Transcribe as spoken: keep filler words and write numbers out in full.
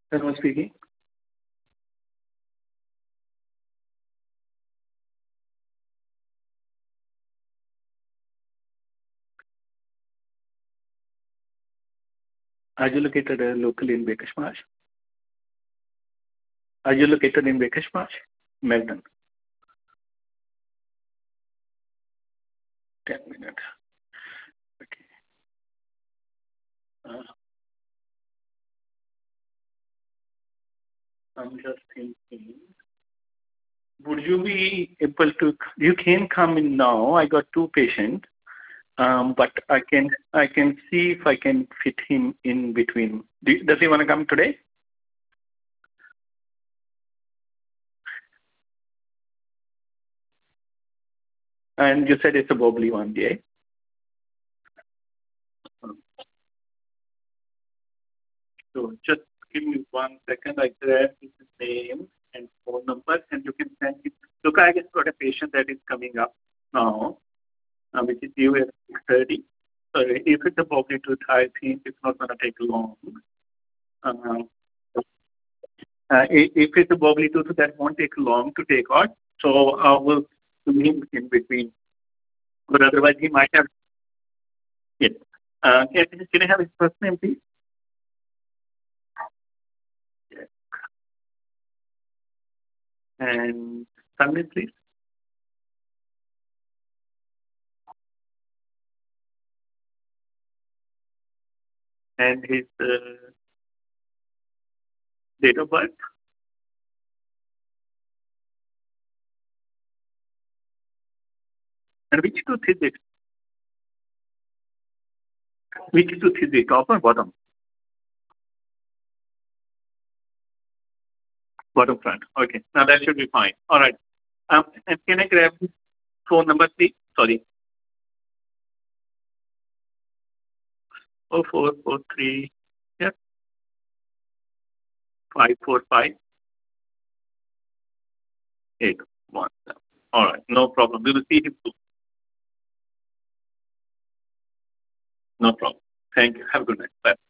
Someone speaking. Are you located uh, locally in Baker's Marsh? Are you located in Baker's Marsh? Melbourne. ten minutes. Okay. Uh, I'm just thinking, would you be able to, you can come in now. I got two patients, um, but I can I can see if I can fit him in between. Do, does he want to come today? And you said it's a wobbly one, yeah? So just give me one second. I grab his name and phone number, and you can send it. Look, I just got a patient that is coming up now, uh, which is due at six thirty. So if it's a wobbly tooth, I think it's not going to take long. Uh, uh, i- if it's a wobbly tooth, that won't take long to take out. So I will do him in between. But otherwise, he might have. Yes. Uh, can, can I have his first name, please? Yes. And surname, please. And his uh, date of birth. And which tooth is it? Which tooth is it, top or bottom? Bottom front. Okay. Now that should be fine. All right. Um, and can I grab his phone number, please? Sorry. Oh four four three. Yep. Five four five eight one. All right. No problem. We will see him soon. No problem. Thank you. Have a good night. Bye.